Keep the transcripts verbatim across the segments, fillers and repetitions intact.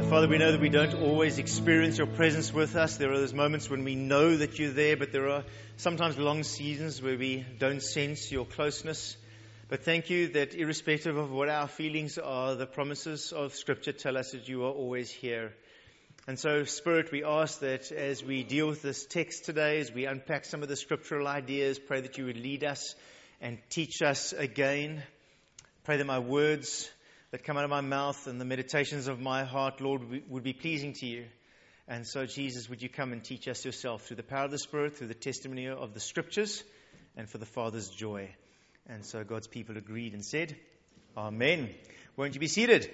Father, we know that we don't always experience your presence with us. There are those moments when we know that you're there, but there are sometimes long seasons where we don't sense your closeness. But thank you that irrespective of what our feelings are, the promises of Scripture tell us that you are always here. And so, Spirit, we ask that as we deal with this text today, as we unpack some of the scriptural ideas, pray that you would lead us and teach us again. Pray that my words that come out of my mouth and the meditations of my heart, Lord, would be pleasing to you. And so, Jesus, would you come and teach us yourself through the power of the Spirit, through the testimony of the Scriptures, and for the Father's joy. And so God's people agreed and said, Amen. Won't you be seated?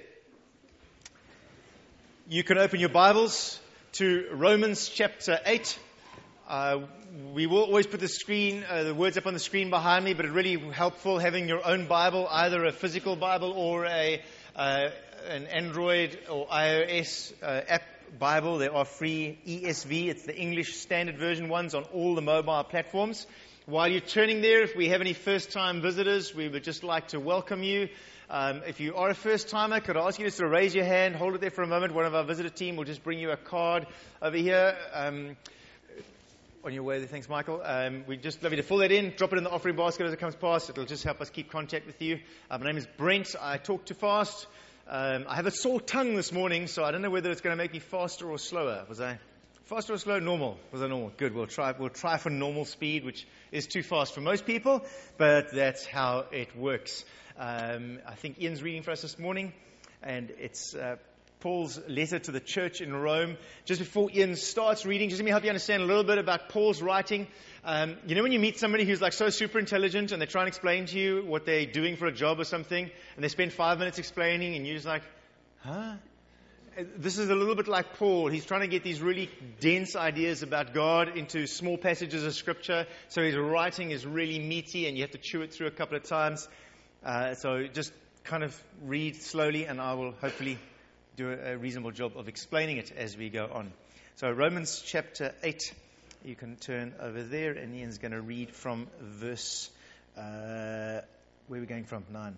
You can open your Bibles to Romans chapter eight. Uh, we will always put the screen, uh, the words up on the screen behind me, but it's really helpful having your own Bible, either a physical Bible or a uh, an Android or iOS uh, app Bible. There are free E S V. It's the English Standard Version ones on all the mobile platforms. While you're turning there, if we have any first-time visitors, we would just like to welcome you. Um, if you are a first-timer, could I ask you just to raise your hand, hold it there for a moment. One of our visitor team will just bring you a card over here. Um, On your way there, thanks, Michael. Um, we just love you to fill that in, drop it in the offering basket as it comes past. It'll just help us keep contact with you. Uh, my name is Brent. I talk too fast. Um, I have a sore tongue this morning, so I don't know whether it's going to make me faster or slower. Was I faster or slow? Normal. Was I normal? Good. We'll try. We'll try for normal speed, which is too fast for most people, but that's how it works. Um, I think Ian's reading for us this morning, and it's Uh, Paul's letter to the church in Rome. Just before Ian starts reading, just let me help you understand a little bit about Paul's writing. Um, you know when you meet somebody who's like so super intelligent and they try and explain to you what they're doing for a job or something, and they spend five minutes explaining and you're just like, huh? This is a little bit like Paul. He's trying to get these really dense ideas about God into small passages of Scripture. So his writing is really meaty and you have to chew it through a couple of times. Uh, so just kind of read slowly and I will hopefully do a reasonable job of explaining it as we go on. So Romans chapter eight, you can turn over there, and Ian's going to read from verse, uh, where are we going from? Nine.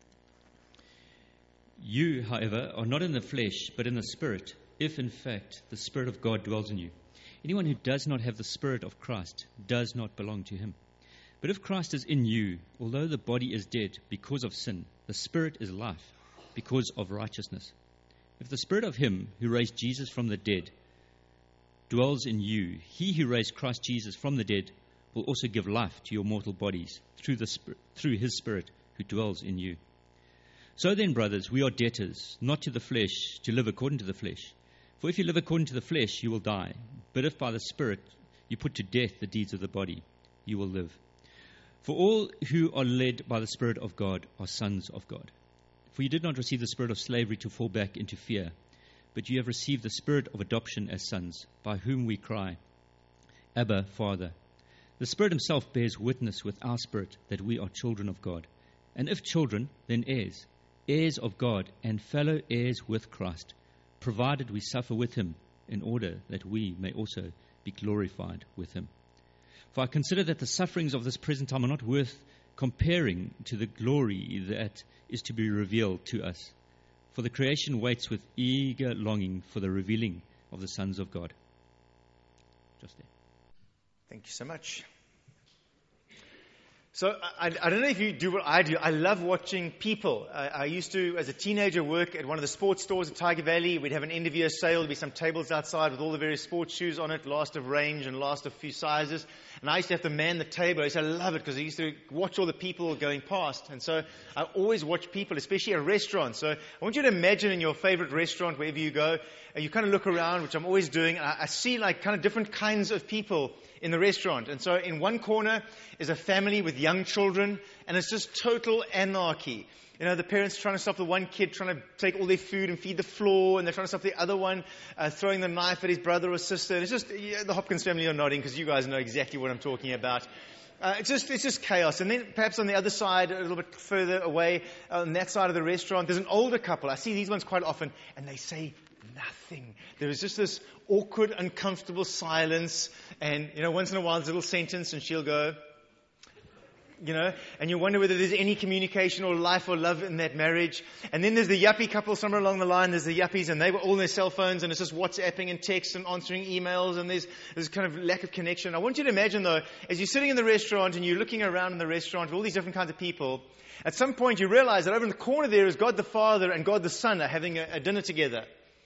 You, however, are not in the flesh, but in the Spirit, if in fact the Spirit of God dwells in you. Anyone who does not have the Spirit of Christ does not belong to him. But if Christ is in you, although the body is dead because of sin, the Spirit is life because of righteousness. If the Spirit of him who raised Jesus from the dead dwells in you, he who raised Christ Jesus from the dead will also give life to your mortal bodies through the Spirit, through his Spirit who dwells in you. So then, brothers, we are debtors, not to the flesh, to live according to the flesh. For if you live according to the flesh, you will die. But if by the Spirit you put to death the deeds of the body, you will live. For all who are led by the Spirit of God are sons of God. For you did not receive the spirit of slavery to fall back into fear, but you have received the spirit of adoption as sons, by whom we cry, Abba, Father. The Spirit himself bears witness with our spirit that we are children of God. And if children, then heirs, heirs of God, and fellow heirs with Christ, provided we suffer with him, in order that we may also be glorified with him. For I consider that the sufferings of this present time are not worth comparing to the glory that is to be revealed to us. For the creation waits with eager longing for the revealing of the sons of God. Just there. Thank you so much. So I, I don't know if you do what I do. I love watching people. I, I used to, as a teenager, work at one of the sports stores at Tiger Valley. We'd have an end of year sale. There'd be some tables outside with all the various sports shoes on it, last of range and last of few sizes. And I used to have to man the table. I used to love it because I used to watch all the people going past. And so I always watch people, especially at restaurants. So I want you to imagine in your favorite restaurant, wherever you go, and you kind of look around, which I'm always doing, and I, I see like kind of different kinds of people in the restaurant. And so in one corner is a family with young children, and it's just total anarchy. You know, the parents trying to stop the one kid trying to take all their food and feed the floor, and they're trying to stop the other one uh, throwing the knife at his brother or sister. And it's just, yeah, the Hopkins family are nodding because you guys know exactly what I'm talking about. Uh, it's just it's just chaos. And then perhaps on the other side, a little bit further away, uh, on that side of the restaurant, there's an older couple. I see these ones quite often, and they say nothing. There is just this awkward, uncomfortable silence, and you know, once in a while, there's a little sentence, and she'll go, you know, and you wonder whether there's any communication or life or love in that marriage. And then there's the yuppie couple somewhere along the line. There's the yuppies, and they were all on their cell phones, and it's just WhatsApping and text and answering emails, and there's there's kind of lack of connection. I want you to imagine, though, as you're sitting in the restaurant and you're looking around in the restaurant with all these different kinds of people, at some point you realize that over in the corner there is God the Father and God the Son are having a, a dinner together.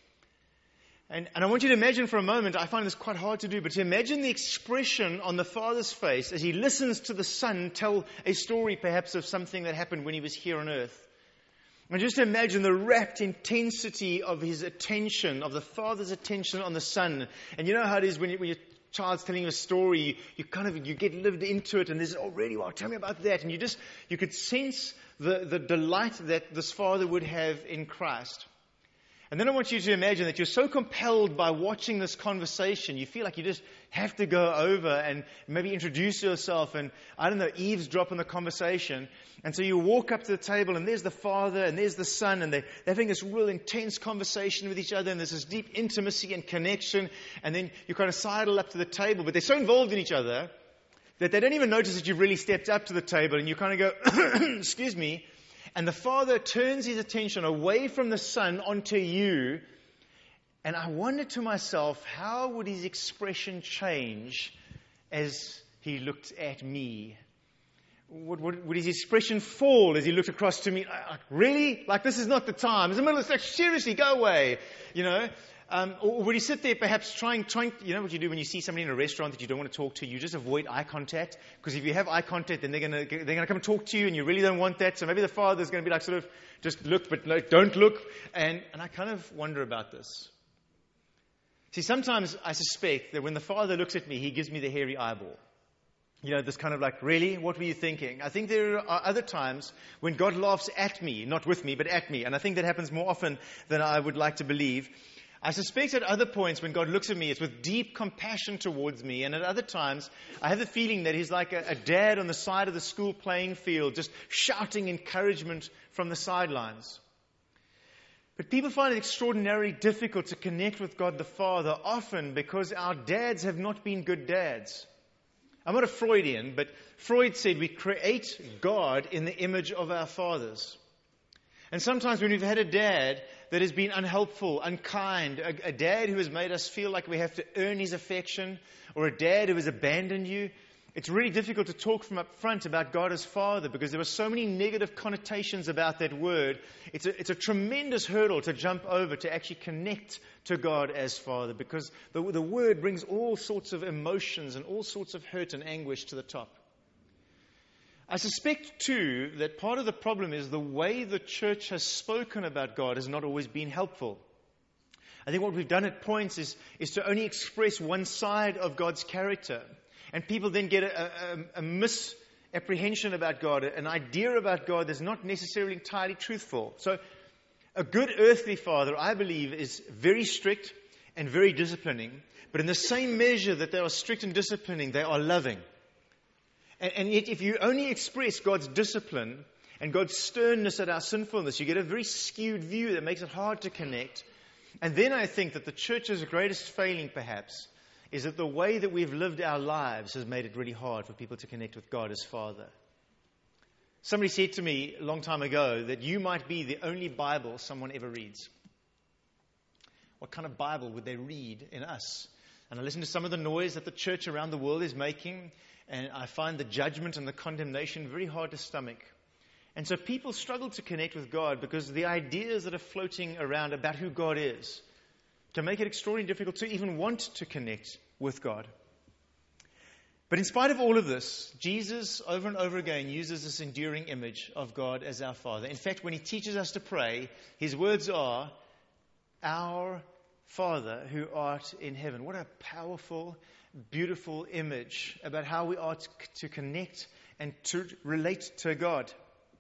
And, and I want you to imagine for a moment, I find this quite hard to do, but to imagine the expression on the Father's face as he listens to the Son tell a story perhaps of something that happened when he was here on earth. And just imagine the rapt intensity of his attention, of the Father's attention on the Son. And you know how it is when, you, when your child's telling you a story, you, you kind of, you get lived into it, and there's, oh really, well, tell me about that. And you just, you could sense the, the delight that this Father would have in Christ. And then I want you to imagine that you're so compelled by watching this conversation, you feel like you just have to go over and maybe introduce yourself and, I don't know, eavesdrop on the conversation. And so you walk up to the table, and there's the Father and there's the Son, and they, they're having this real intense conversation with each other, and there's this deep intimacy and connection. And then you kind of sidle up to the table, but they're so involved in each other that they don't even notice that you've really stepped up to the table, and you kind of go, excuse me. And the Father turns his attention away from the Son onto you. And I wonder to myself, how would his expression change as he looked at me? Would, would, would his expression fall as he looked across to me? Like, really? Like, this is not the time. It's the middle of the, like, seriously, go away. You know? Um, or would he sit there perhaps trying, trying, you know what you do when you see somebody in a restaurant that you don't want to talk to? You just avoid eye contact. Because if you have eye contact, then they're going to they're going to come and talk to you, and you really don't want that. So maybe the Father's going to be like, sort of, just look, but no, don't look. And, and I kind of wonder about this. See, sometimes I suspect that when the Father looks at me, he gives me the hairy eyeball. You know, this kind of like, really? What were you thinking? I think there are other times when God laughs at me, not with me, but at me. And I think that happens more often than I would like to believe. I suspect at other points when God looks at me, it's with deep compassion towards me. And at other times, I have the feeling that he's like a, a dad on the side of the school playing field, just shouting encouragement from the sidelines. But people find it extraordinarily difficult to connect with God the Father, often because our dads have not been good dads. I'm not a Freudian, but Freud said we create God in the image of our fathers. And sometimes when we've had a dad that has been unhelpful, unkind, a, a dad who has made us feel like we have to earn his affection, or a dad who has abandoned you, it's really difficult to talk from up front about God as Father, because there are so many negative connotations about that word. It's a, it's a tremendous hurdle to jump over to actually connect to God as Father, because the, the word brings all sorts of emotions and all sorts of hurt and anguish to the top. I suspect, too, that part of the problem is the way the church has spoken about God has not always been helpful. I think what we've done at points is, is to only express one side of God's character. And people then get a, a, a misapprehension about God, an idea about God that's not necessarily entirely truthful. So a good earthly father, I believe, is very strict and very disciplining. But in the same measure that they are strict and disciplining, they are loving. And, and yet if you only express God's discipline and God's sternness at our sinfulness, you get a very skewed view that makes it hard to connect. And then I think that the church's greatest failing, perhaps, is that the way that we've lived our lives has made it really hard for people to connect with God as Father. Somebody said to me a long time ago that you might be the only Bible someone ever reads. What kind of Bible would they read in us? And I listen to some of the noise that the church around the world is making, and I find the judgment and the condemnation very hard to stomach. And so people struggle to connect with God because the ideas that are floating around about who God is can make it extraordinarily difficult to even want to connect with God. But in spite of all of this, Jesus over and over again uses this enduring image of God as our Father. In fact, when he teaches us to pray, his words are, "Our Father who art in heaven." What a powerful, beautiful image about how we are to connect and to relate to God.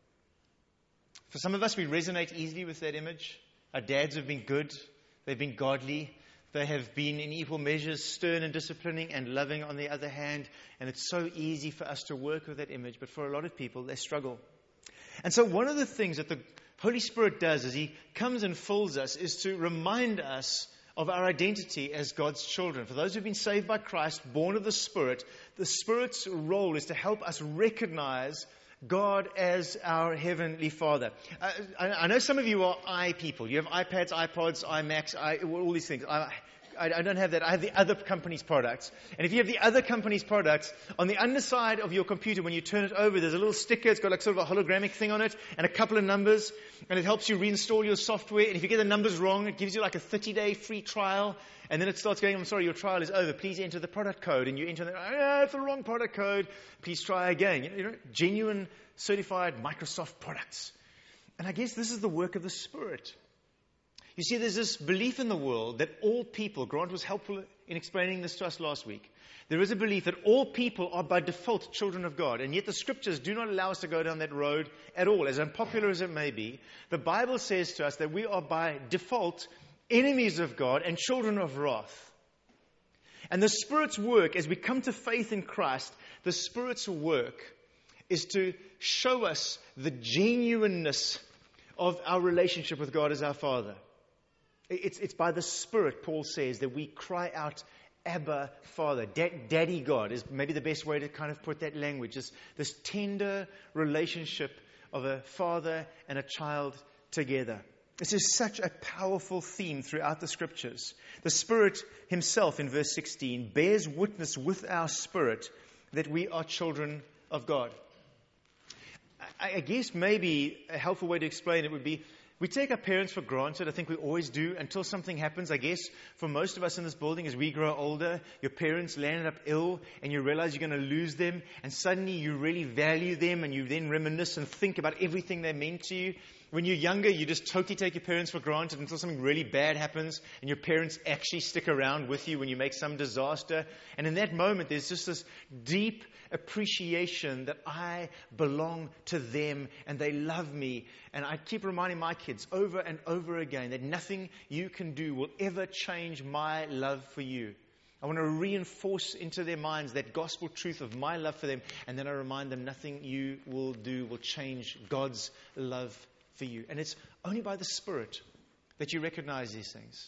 For some of us, we resonate easily with that image. Our dads have been good. They've been godly. They have been in equal measures stern and disciplining and loving on the other hand. And it's so easy for us to work with that image. But for a lot of people, they struggle. And so one of the things that the Holy Spirit does as he comes and fills us is to remind us of our identity as God's children. For those who've been saved by Christ, born of the Spirit, the Spirit's role is to help us recognize God as our Heavenly Father. Uh, I, I know some of you are I people. You have iPads, iPods, iMacs, I, all these things. I, I, I don't have that. I have the other company's products. And if you have the other company's products, on the underside of your computer, when you turn it over, there's a little sticker. It's got like sort of a hologramic thing on it and a couple of numbers. And it helps you reinstall your software. And if you get the numbers wrong, it gives you like a thirty-day free trial. And then it starts going, I'm sorry, your trial is over. Please enter the product code. And you enter the, ah, it's the wrong product code. Please try again. You know, genuine, certified Microsoft products. And I guess this is the work of the Spirit. You see, there's this belief in the world that all people, Grant was helpful in explaining this to us last week. There is a belief that all people are by default children of God. And yet the Scriptures do not allow us to go down that road at all. As unpopular as it may be, the Bible says to us that we are by default enemies of God and children of wrath. And the Spirit's work, as we come to faith in Christ, the Spirit's work is to show us the genuineness of our relationship with God as our Father. It's, it's by the Spirit, Paul says, that we cry out, Abba, Father. Dad, Daddy God is maybe the best way to kind of put that language. This, this tender relationship of a father and a child together. This is such a powerful theme throughout the Scriptures. The Spirit Himself, in verse sixteen, bears witness with our spirit that we are children of God. I, I guess maybe a helpful way to explain it would be, we take our parents for granted. I think we always do until something happens. I guess for most of us in this building, as we grow older, your parents landed up ill and you realize you're going to lose them. And suddenly you really value them and you then reminisce and think about everything they meant to you. When you're younger, you just totally take your parents for granted until something really bad happens and your parents actually stick around with you when you make some disaster. And in that moment, there's just this deep appreciation that I belong to them and they love me. And I keep reminding my kids over and over again that nothing you can do will ever change my love for you. I want to reinforce into their minds that gospel truth of my love for them. And then I remind them nothing you will do will change God's love for you. And it's only by the Spirit that you recognize these things.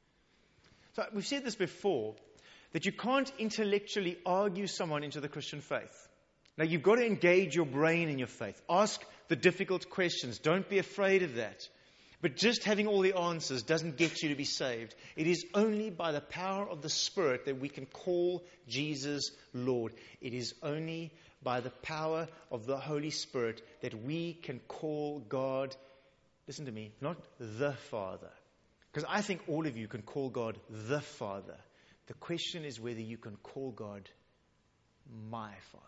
So we've said this before, that you can't intellectually argue someone into the Christian faith. Now, you've got to engage your brain in your faith. Ask the difficult questions. Don't be afraid of that. But just having all the answers doesn't get you to be saved. It is only by the power of the Spirit that we can call Jesus Lord. It is only by the power of the Holy Spirit that we can call God, listen to me, not the Father. Because I think all of you can call God the Father. The question is whether you can call God my Father.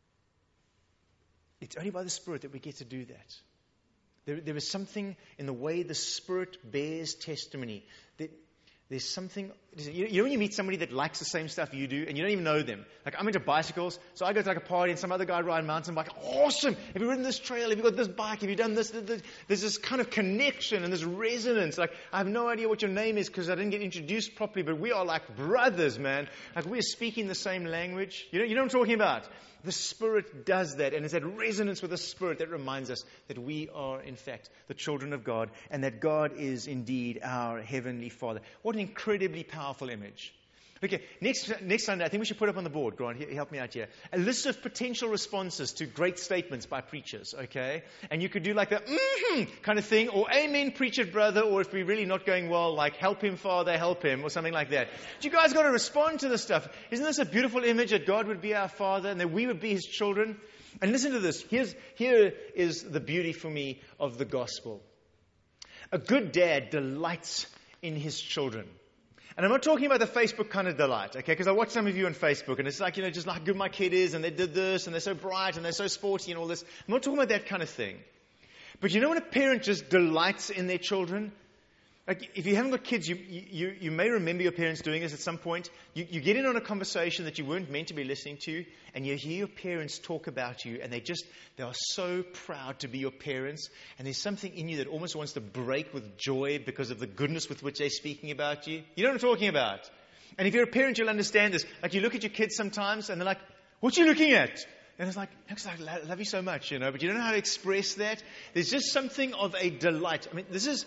It's only by the Spirit that we get to do that. There, there is something in the way the Spirit bears testimony. That there's something, you know when you meet somebody that likes the same stuff you do and you don't even know them. Like I'm into bicycles, so I go to like a party and some other guy riding a mountain bike. Awesome! Have you ridden this trail? Have you got this bike? Have you done this? There's this kind of connection and this resonance. Like I have no idea what your name is because I didn't get introduced properly, but we are like brothers, man. Like we are speaking the same language. You know, you know what I'm talking about? The Spirit does that, and it's that resonance with the Spirit that reminds us that we are, in fact, the children of God, and that God is indeed our Heavenly Father. What an incredibly powerful image. Okay, next next Sunday, I think we should put up on the board, Grant, help me out here, a list of potential responses to great statements by preachers, okay? And you could do like the mm-hmm kind of thing, or amen, preach it, brother, or if we're really not going well, like help him, Father, help him, or something like that. But you guys got to respond to this stuff. Isn't this a beautiful image that God would be our Father and that we would be His children? And listen to this. Here's, here is the beauty for me of the gospel. A good dad delights in his children. And I'm not talking about the Facebook kind of delight, okay? Because I watch some of you on Facebook, and it's like, you know, just like how good my kid is, and they did this, and they're so bright, and they're so sporty, and all this. I'm not talking about that kind of thing. But you know when a parent just delights in their children? Like, if you haven't got kids, you, you, you may remember your parents doing this at some point. You, you get in on a conversation that you weren't meant to be listening to, and you hear your parents talk about you, and they just, they are so proud to be your parents, and there's something in you that almost wants to break with joy because of the goodness with which they're speaking about you. You know what I'm talking about? And if you're a parent, you'll understand this. Like, you look at your kids sometimes, and they're like, what are you looking at? And it's like, because I love you so much, you know, but you don't know how to express that. There's just something of a delight. I mean, this is...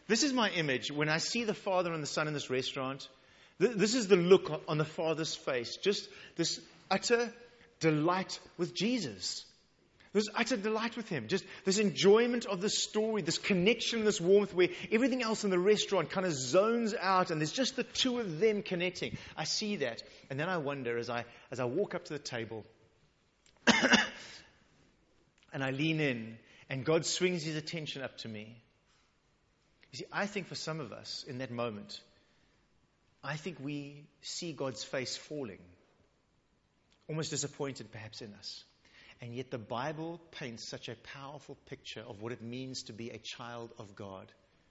This is my image. When I see the Father and the Son in this restaurant, th- this is the look on the Father's face. Just this utter delight with Jesus. This utter delight with Him. Just this enjoyment of the story, this connection, this warmth where everything else in the restaurant kind of zones out and there's just the two of them connecting. I see that. And then I wonder as I, as I walk up to the table and I lean in and God swings His attention up to me. You see, I think for some of us in that moment, I think we see God's face falling, almost disappointed perhaps in us. And yet the Bible paints such a powerful picture of what it means to be a child of God.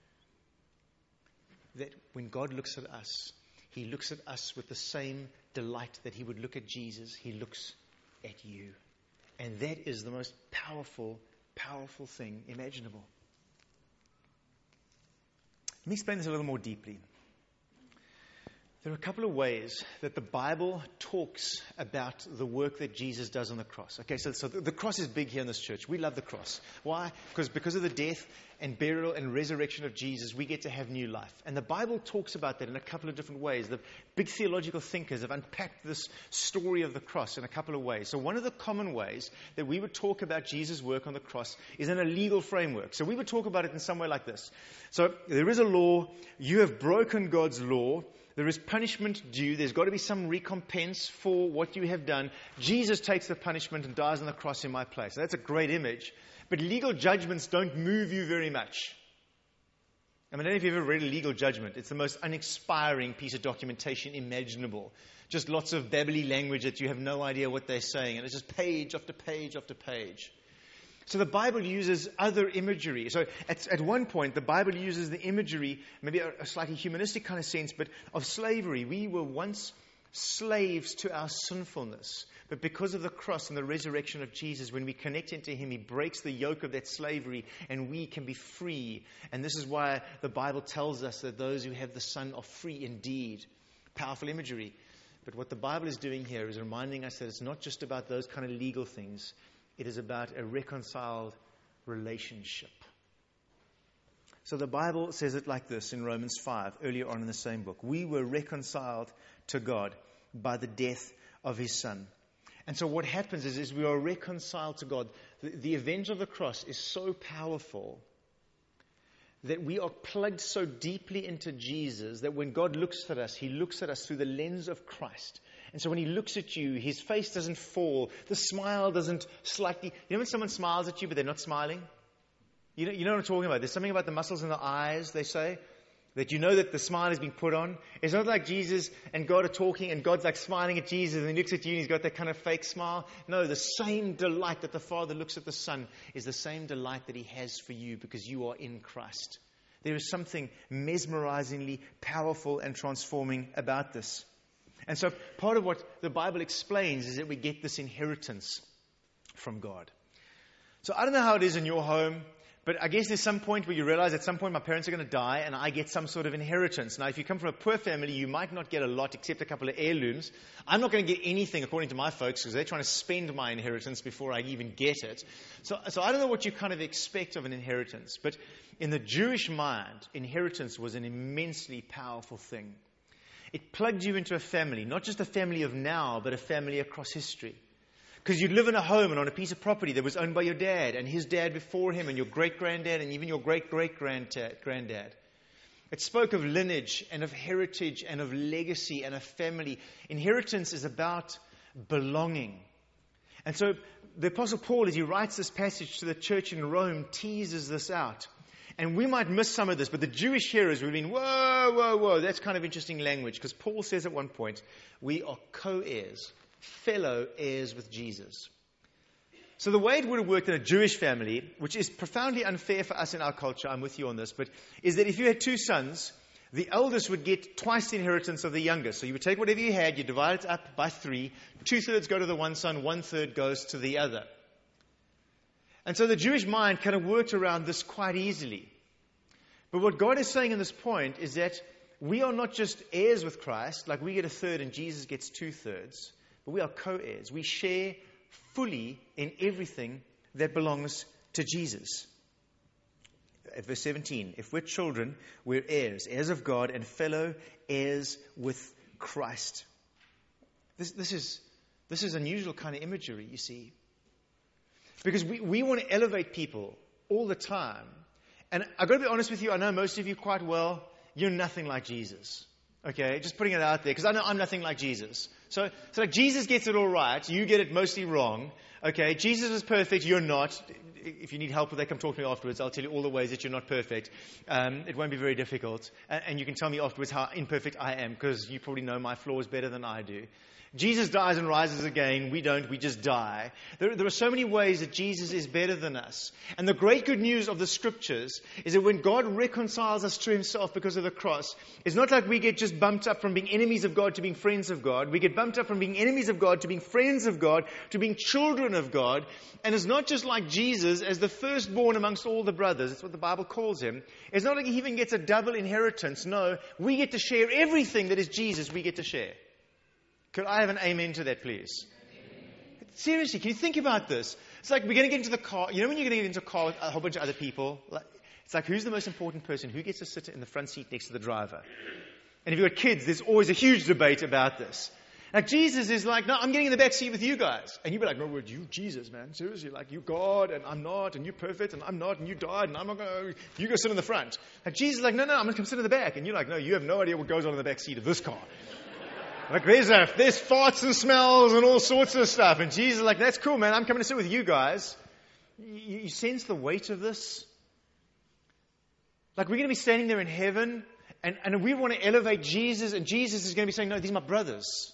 That when God looks at us, He looks at us with the same delight that He would look at Jesus. He looks at you. And that is the most powerful, powerful thing imaginable. Let me explain this a little more deeply. There are a couple of ways that the Bible talks about the work that Jesus does on the cross. Okay, so, so the, the cross is big here in this church. We love the cross. Why? Because because of the death and burial and resurrection of Jesus, we get to have new life. And the Bible talks about that in a couple of different ways. The big theological thinkers have unpacked this story of the cross in a couple of ways. So one of the common ways that we would talk about Jesus' work on the cross is in a legal framework. So we would talk about it in some way like this. So there is a law. You have broken God's law. There is punishment due. There's got to be some recompense for what you have done. Jesus takes the punishment and dies on the cross in my place. So that's a great image. But legal judgments don't move you very much. I mean, I don't know if you've ever read a legal judgment. It's the most uninspiring piece of documentation imaginable. Just lots of babbly language that you have no idea what they're saying. And it's just page after page after page. So the Bible uses other imagery. So at, at one point, the Bible uses the imagery, maybe a, a slightly humanistic kind of sense, but of slavery. We were once slaves to our sinfulness. But because of the cross and the resurrection of Jesus, when we connect into Him, He breaks the yoke of that slavery and we can be free. And this is why the Bible tells us that those who have the Son are free indeed. Powerful imagery. But what the Bible is doing here is reminding us that it's not just about those kind of legal things. It is about a reconciled relationship. So the Bible says it like this in Romans five, earlier on in the same book. We were reconciled to God by the death of His Son. And so what happens is, is we are reconciled to God. The, the event of the cross is so powerful that we are plugged so deeply into Jesus that when God looks at us, He looks at us through the lens of Christ. And so when He looks at you, His face doesn't fall. The smile doesn't slightly... You know when someone smiles at you but they're not smiling? You know, you know what I'm talking about. There's something about the muscles in the eyes, they say, that you know that the smile is being put on. It's not like Jesus and God are talking and God's like smiling at Jesus and He looks at you and He's got that kind of fake smile. No, the same delight that the Father looks at the Son is the same delight that He has for you because you are in Christ. There is something mesmerizingly powerful and transforming about this. And so part of what the Bible explains is that we get this inheritance from God. So I don't know how it is in your home, but I guess there's some point where you realize at some point my parents are going to die and I get some sort of inheritance. Now, if you come from a poor family, you might not get a lot except a couple of heirlooms. I'm not going to get anything according to my folks because they're trying to spend my inheritance before I even get it. So, so I don't know what you kind of expect of an inheritance. But in the Jewish mind, inheritance was an immensely powerful thing. It plugged you into a family, not just a family of now, but a family across history. Because you'd live in a home and on a piece of property that was owned by your dad and his dad before him and your great-granddad and even your great-great-granddad. It spoke of lineage and of heritage and of legacy and of family. Inheritance is about belonging. And so the Apostle Paul, as he writes this passage to the church in Rome, teases this out. And we might miss some of this, but the Jewish hearers would have been, whoa, whoa, whoa, that's kind of interesting language. Because Paul says at one point, we are co-heirs, fellow heirs with Jesus. So the way it would have worked in a Jewish family, which is profoundly unfair for us in our culture, I'm with you on this, but is that if you had two sons, the eldest would get twice the inheritance of the youngest. So you would take whatever you had, you divide it up by three, two-thirds go to the one son, one-third goes to the other. And so the Jewish mind kind of worked around this quite easily. But what God is saying in this point is that we are not just heirs with Christ, like we get a third and Jesus gets two-thirds, but we are co-heirs. We share fully in everything that belongs to Jesus. at verse seventeen. If we're children, we're heirs, heirs of God and fellow heirs with Christ. This, this is this is unusual kind of imagery, you see. Because we, we want to elevate people all the time. And I've got to be honest with you, I know most of you quite well, you're nothing like Jesus. Okay, just putting it out there, because I know I'm nothing like Jesus. So, so like Jesus gets it all right, you get it mostly wrong. Okay, Jesus is perfect, you're not. If you need help with that, come talk to me afterwards. I'll tell you all the ways that you're not perfect. Um, it won't be very difficult. And, and you can tell me afterwards how imperfect I am, because you probably know my flaws better than I do. Jesus dies and rises again. We don't. We just die. There, there are so many ways that Jesus is better than us. And the great good news of the Scriptures is that when God reconciles us to Himself because of the cross, it's not like we get just bumped up from being enemies of God to being friends of God. We get bumped up from being enemies of God to being friends of God to being children of God. And it's not just like Jesus as the firstborn amongst all the brothers. That's what the Bible calls Him. It's not like He even gets a double inheritance. No, we get to share everything that is Jesus. We get to share. Could I have an amen to that, please? Amen. Seriously, can you think about this? It's like we're going to get into the car. You know when you're going to get into a car with a whole bunch of other people? It's like, who's the most important person? Who gets to sit in the front seat next to the driver? And if you've got kids, there's always a huge debate about this. Like Jesus is like, no, I'm getting in the back seat with you guys. And you'd be like, no, would you, Jesus, man? Seriously, like you God and I'm not, and you're perfect and I'm not, and you died and I'm not going to, you go sit in the front. Like Jesus is like, no, no, I'm going to come sit in the back. And you're like, no, you have no idea what goes on in the back seat of this car. Like there's, a, there's farts and smells and all sorts of stuff. And Jesus is like, that's cool, man. I'm coming to sit with you guys. You, you sense the weight of this? Like we're going to be standing there in heaven and, and we want to elevate Jesus. And Jesus is going to be saying, no, these are my brothers.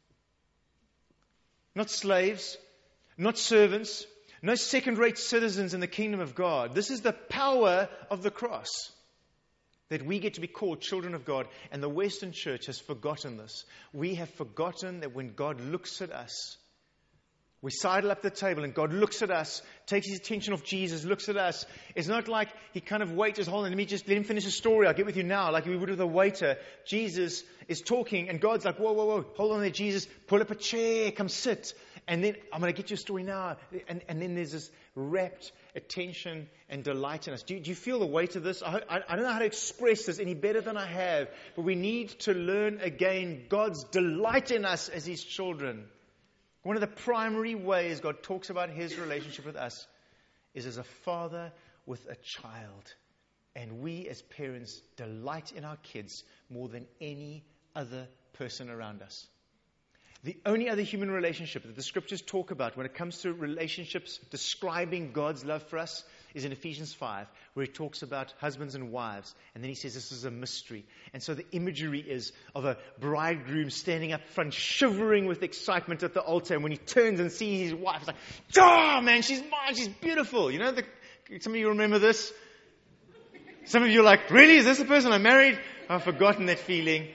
Not slaves. Not servants. No second-rate citizens in the kingdom of God. This is the power of the cross. That we get to be called children of God. And the Western church has forgotten this. We have forgotten that when God looks at us, we sidle up the table and God looks at us, takes His attention off Jesus, looks at us. It's not like He kind of waits, just hold on, let me just let Him finish the story. I'll get with you now, like we would with a waiter. Jesus is talking and God's like, whoa, whoa, whoa, hold on there, Jesus, pull up a chair, come sit. And then I'm going to get you a story now. And, and then there's this rapt attention and delight in us. Do you, do you feel the weight of this? I, I, I don't know how to express this any better than I have, but we need to learn again God's delight in us as His children. One of the primary ways God talks about His relationship with us is as a father with a child. And we as parents delight in our kids more than any other person around us. The only other human relationship that the Scriptures talk about when it comes to relationships describing God's love for us is in Ephesians five, where He talks about husbands and wives. And then He says this is a mystery. And so the imagery is of a bridegroom standing up front, shivering with excitement at the altar. And when he turns and sees his wife, it's like, oh man, she's mine, she's beautiful. You know, the, some of you remember this? Some of you are like, really? Is this the person I married? I've forgotten that feeling.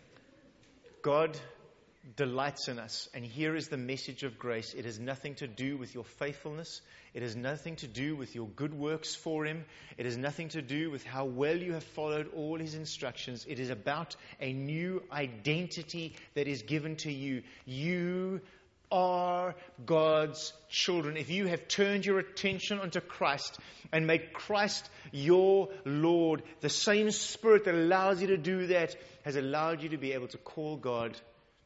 God delights in us. And here is the message of grace. It has nothing to do with your faithfulness. It has nothing to do with your good works for Him. It has nothing to do with how well you have followed all His instructions. It is about a new identity that is given to you. You are God's children. If you have turned your attention onto Christ and made Christ your Lord, the same Spirit that allows you to do that has allowed you to be able to call God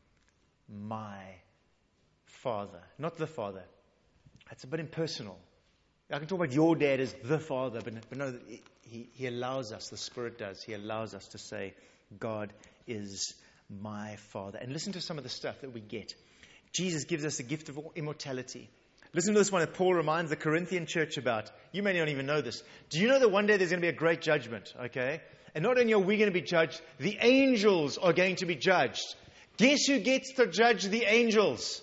my Father. Not the Father. That's a bit impersonal. I can talk about your dad as the Father, but, but no, he, he allows us, the Spirit does, He allows us to say, God is my Father. And listen to some of the stuff that we get. Jesus gives us the gift of immortality. Listen to this one that Paul reminds the Corinthian church about. You may not even know this. Do you know that one day there's going to be a great judgment? Okay? And not only are we going to be judged, the angels are going to be judged. Guess who gets to judge the angels?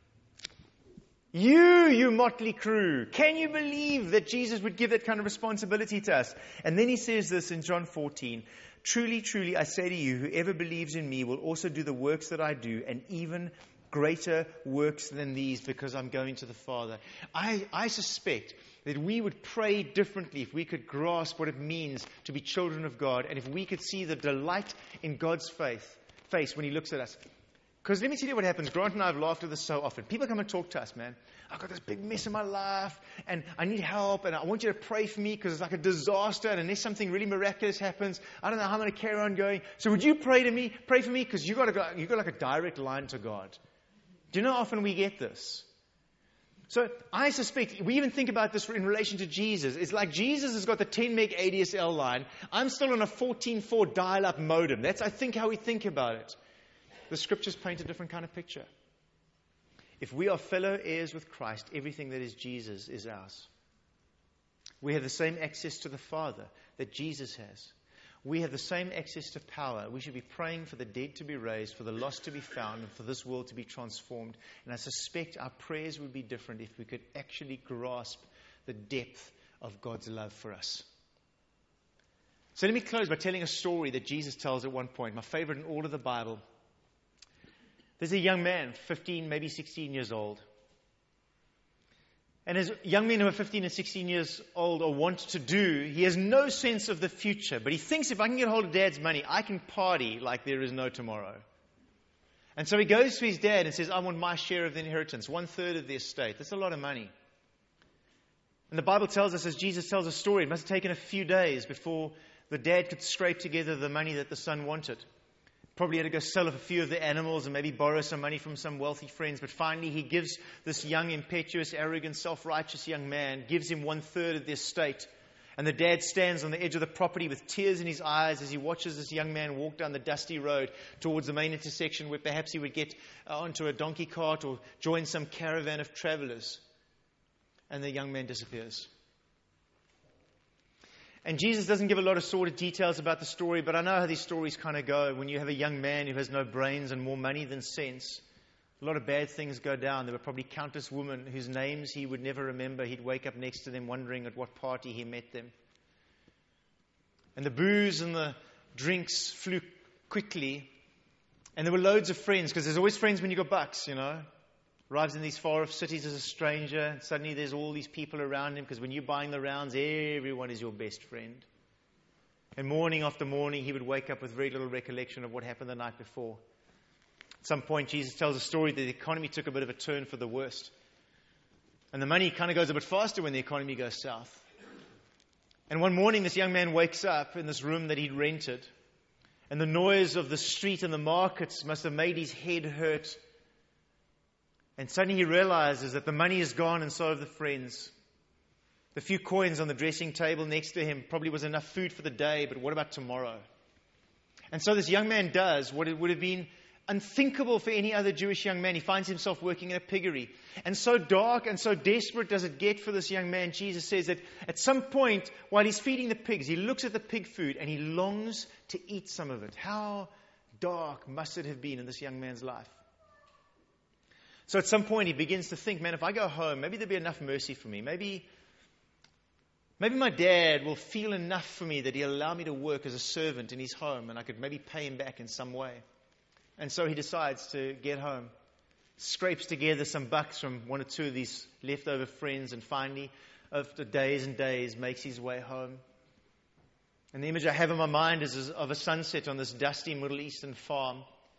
You, you motley crew. Can you believe that Jesus would give that kind of responsibility to us? And then He says this in John fourteen. Truly, truly, I say to you, whoever believes in me will also do the works that I do, and even greater works than these, because I'm going to the Father. I, I suspect that we would pray differently if we could grasp what it means to be children of God, and if we could see the delight in God's faith, face when He looks at us. Because let me tell you what happens. Grant and I have laughed at this so often. People come and talk to us, man. I've got this big mess in my life, and I need help, and I want you to pray for me because it's like a disaster, and unless something really miraculous happens, I don't know how I'm going to carry on going. So would you pray to me? Pray for me because you got a, you got like a direct line to God. Do you know how often we get this? So I suspect, we even think about this in relation to Jesus. It's like Jesus has got the ten meg A D S L line. I'm still on a fourteen four dial-up modem. That's, I think, how we think about it. The scriptures paint a different kind of picture. If we are fellow heirs with Christ, everything that is Jesus is ours. We have the same access to the Father that Jesus has. We have the same access to power. We should be praying for the dead to be raised, for the lost to be found, and for this world to be transformed. And I suspect our prayers would be different if we could actually grasp the depth of God's love for us. So let me close by telling a story that Jesus tells at one point, my favorite in all of the Bible. There's a young man, fifteen, maybe sixteen years old. And as young men who are fifteen and sixteen years old or want to do, he has no sense of the future. But he thinks, if I can get hold of Dad's money, I can party like there is no tomorrow. And so he goes to his dad and says, I want my share of the inheritance, one third of the estate. That's a lot of money. And the Bible tells us, as Jesus tells a story, it must have taken a few days before the dad could scrape together the money that the son wanted. Probably had to go sell a few of the animals and maybe borrow some money from some wealthy friends. But finally he gives this young, impetuous, arrogant, self-righteous young man, gives him one third of the estate. And the dad stands on the edge of the property with tears in his eyes as he watches this young man walk down the dusty road towards the main intersection where perhaps he would get onto a donkey cart or join some caravan of travelers. And the young man disappears. And Jesus doesn't give a lot of sordid details about the story, but I know how these stories kind of go. When you have a young man who has no brains and more money than sense, a lot of bad things go down. There were probably countless women whose names he would never remember. He'd wake up next to them wondering at what party he met them. And the booze and the drinks flew quickly. And there were loads of friends, because there's always friends when you got bucks, you know. Arrives in these far-off cities as a stranger, and suddenly there's all these people around him, because when you're buying the rounds, everyone is your best friend. And morning after morning, he would wake up with very little recollection of what happened the night before. At some point, Jesus tells a story that the economy took a bit of a turn for the worst. And the money kind of goes a bit faster when the economy goes south. And one morning, this young man wakes up in this room that he'd rented, and the noise of the street and the markets must have made his head hurt. And suddenly he realizes that the money is gone and so have the friends. The few coins on the dressing table next to him probably was enough food for the day, but what about tomorrow? And so this young man does what it would have been unthinkable for any other Jewish young man. He finds himself working in a piggery. And so dark and so desperate does it get for this young man, Jesus says that at some point, while he's feeding the pigs, he looks at the pig food and he longs to eat some of it. How dark must it have been in this young man's life? So at some point he begins to think, man, if I go home, maybe there'll be enough mercy for me. Maybe, maybe my dad will feel enough for me that he'll allow me to work as a servant in his home and I could maybe pay him back in some way. And so he decides to get home, scrapes together some bucks from one or two of these leftover friends, and finally, after days and days, makes his way home. And the image I have in my mind is of a sunset on this dusty Middle Eastern farm.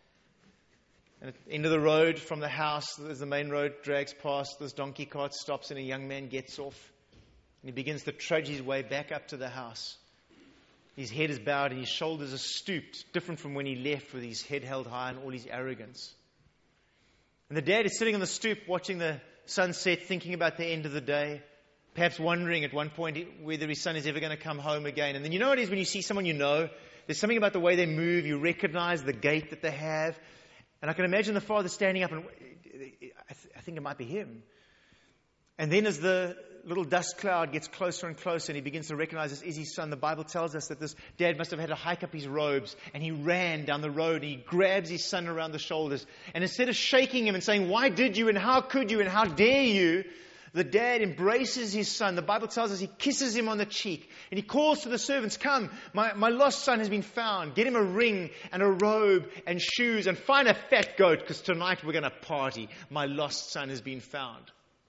And at the end of the road from the house, as the main road drags past, this donkey cart stops and a young man gets off. And he begins to trudge his way back up to the house. His head is bowed and his shoulders are stooped, different from when he left with his head held high and all his arrogance. And the dad is sitting on the stoop watching the sunset, thinking about the end of the day, perhaps wondering at one point whether his son is ever going to come home again. And then you know what it is when you see someone you know, there's something about the way they move, you recognize the gait that they have. And I can imagine the father standing up and, I, th- I think it might be him. And then as the little dust cloud gets closer and closer and he begins to recognize this is his son, the Bible tells us that this dad must have had to hike up his robes, and he ran down the road and he grabs his son around the shoulders. And instead of shaking him and saying, why did you and how could you and how dare you, the dad embraces his son. The Bible tells us he kisses him on the cheek and he calls to the servants, come, my, my lost son has been found. Get him a ring and a robe and shoes and find a fat goat because tonight we're going to party. My lost son has been found.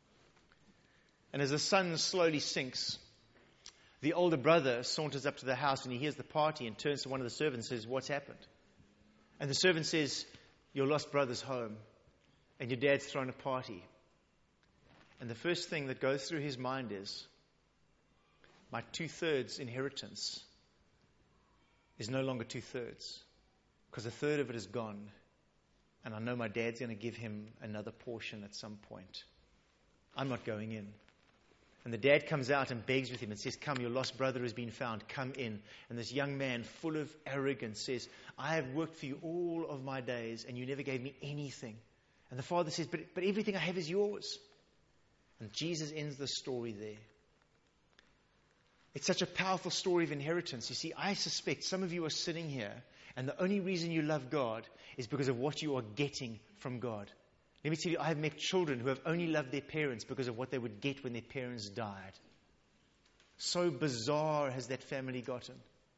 And as the sun slowly sinks, the older brother saunters up to the house and he hears the party and turns to one of the servants and says, what's happened? And the servant says, your lost brother's home and your dad's thrown a party. And the first thing that goes through his mind is, my two-thirds inheritance is no longer two-thirds, because a third of it is gone. And I know my dad's going to give him another portion at some point. I'm not going in. And the dad comes out and begs with him and says, come, your lost brother has been found. Come in. And this young man, full of arrogance, says, I have worked for you all of my days, and you never gave me anything. And the father says, but, but everything I have is yours. And Jesus ends the story there. It's such a powerful story of inheritance. You see, I suspect some of you are sitting here, and the only reason you love God is because of what you are getting from God. Let me tell you, I have met children who have only loved their parents because of what they would get when their parents died. So bizarre has that family gotten.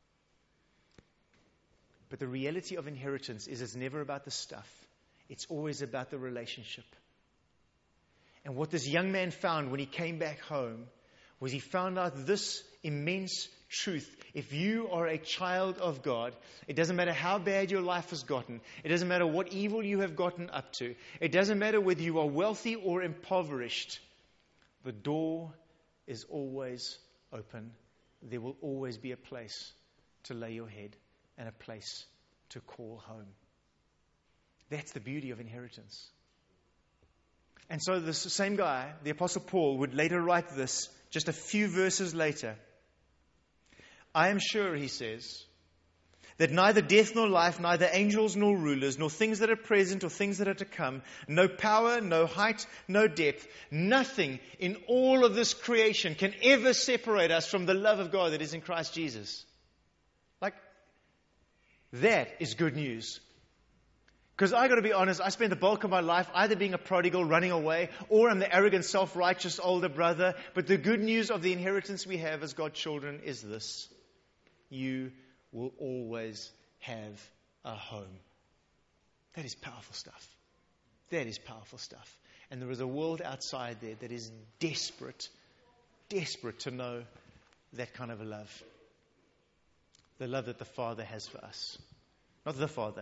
But the reality of inheritance is it's never about the stuff. It's always about the relationship. And what this young man found when he came back home was he found out this immense truth. If you are a child of God, it doesn't matter how bad your life has gotten. It doesn't matter what evil you have gotten up to. It doesn't matter whether you are wealthy or impoverished. The door is always open. There will always be a place to lay your head and a place to call home. That's the beauty of inheritance. And so this same guy, the Apostle Paul, would later write this just a few verses later. I am sure, he says, that neither death nor life, neither angels nor rulers, nor things that are present or things that are to come, no power, no height, no depth, nothing in all of this creation can ever separate us from the love of God that is in Christ Jesus. Like, that is good news. Because I got to be honest, I spent the bulk of my life either being a prodigal, running away, or I'm the arrogant, self-righteous older brother. But the good news of the inheritance we have as God's children is this. You will always have a home. That is powerful stuff. That is powerful stuff. And there is a world outside there that is desperate, desperate to know that kind of a love. The love that the Father has for us. Not the Father.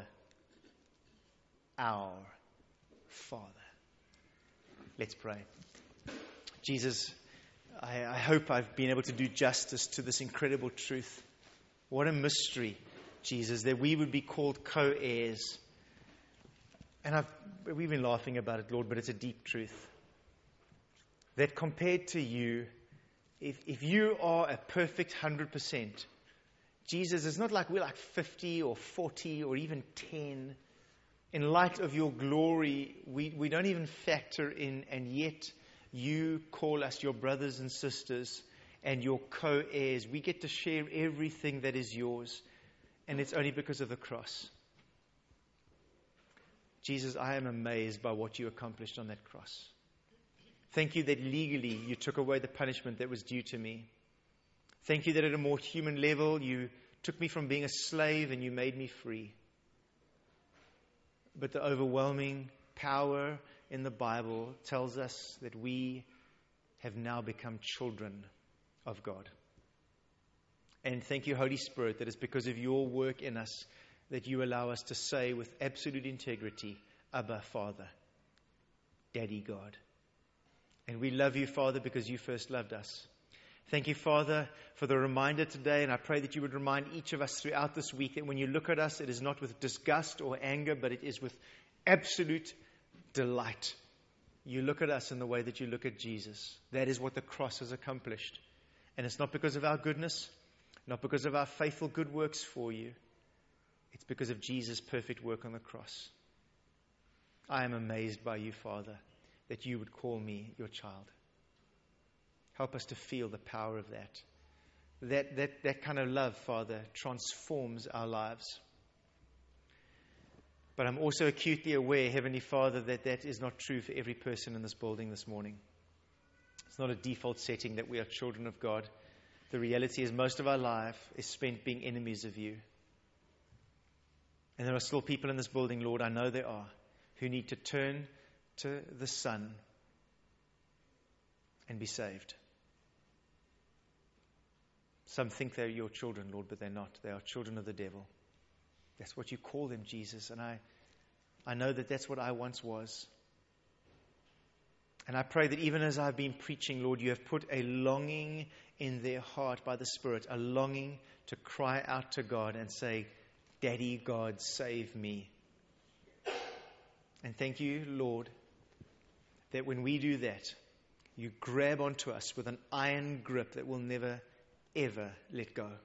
Our Father. Let's pray. Jesus, I, I hope I've been able to do justice to this incredible truth. What a mystery, Jesus, that we would be called co-heirs. And I've, we've been laughing about it, Lord, but it's a deep truth. That compared to you, if, if you are a perfect one hundred percent, Jesus, it's not like we're like fifty or forty or even ten. In light of your glory, we, we don't even factor in, and yet you call us your brothers and sisters and your co-heirs. We get to share everything that is yours, and it's only because of the cross. Jesus, I am amazed by what you accomplished on that cross. Thank you that legally you took away the punishment that was due to me. Thank you that at a more human level you took me from being a slave and you made me free. But the overwhelming power in the Bible tells us that we have now become children of God. And thank you, Holy Spirit, that it's because of your work in us that you allow us to say with absolute integrity, Abba, Father, Daddy God. And we love you, Father, because you first loved us. Thank you, Father, for the reminder today, and I pray that you would remind each of us throughout this week that when you look at us, it is not with disgust or anger, but it is with absolute delight. You look at us in the way that you look at Jesus. That is what the cross has accomplished. And it's not because of our goodness, not because of our faithful good works for you. It's because of Jesus' perfect work on the cross. I am amazed by you, Father, that you would call me your child. Help us to feel the power of that. That, that, that kind of love, Father, transforms our lives. But I'm also acutely aware, Heavenly Father, that that is not true for every person in this building this morning. It's not a default setting that we are children of God. The reality is most of our life is spent being enemies of you. And there are still people in this building, Lord, I know there are, who need to turn to the Son and be saved. Some think they're your children, Lord, but they're not. They are children of the devil. That's what you call them, Jesus. And I, I know that that's what I once was. And I pray that even as I've been preaching, Lord, you have put a longing in their heart by the Spirit, a longing to cry out to God and say, Daddy God, save me. And thank you, Lord, that when we do that, you grab onto us with an iron grip that will never, ever let go.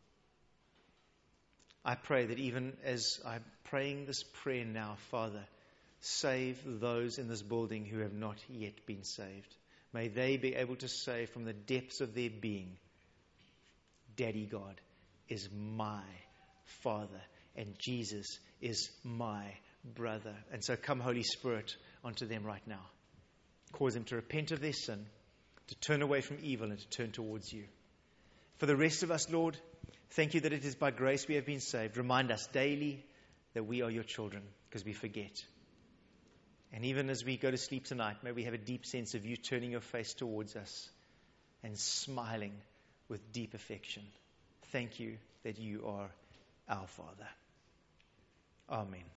I pray that even as I'm praying this prayer now, Father, save those in this building who have not yet been saved. May they be able to say from the depths of their being, Daddy God is my Father and Jesus is my brother. And so come, Holy Spirit, onto them right now. Cause them to repent of their sin, to turn away from evil and to turn towards you. For the rest of us, Lord, thank you that it is by grace we have been saved. Remind us daily that we are your children, because we forget. And even as we go to sleep tonight, may we have a deep sense of you turning your face towards us and smiling with deep affection. Thank you that you are our Father. Amen.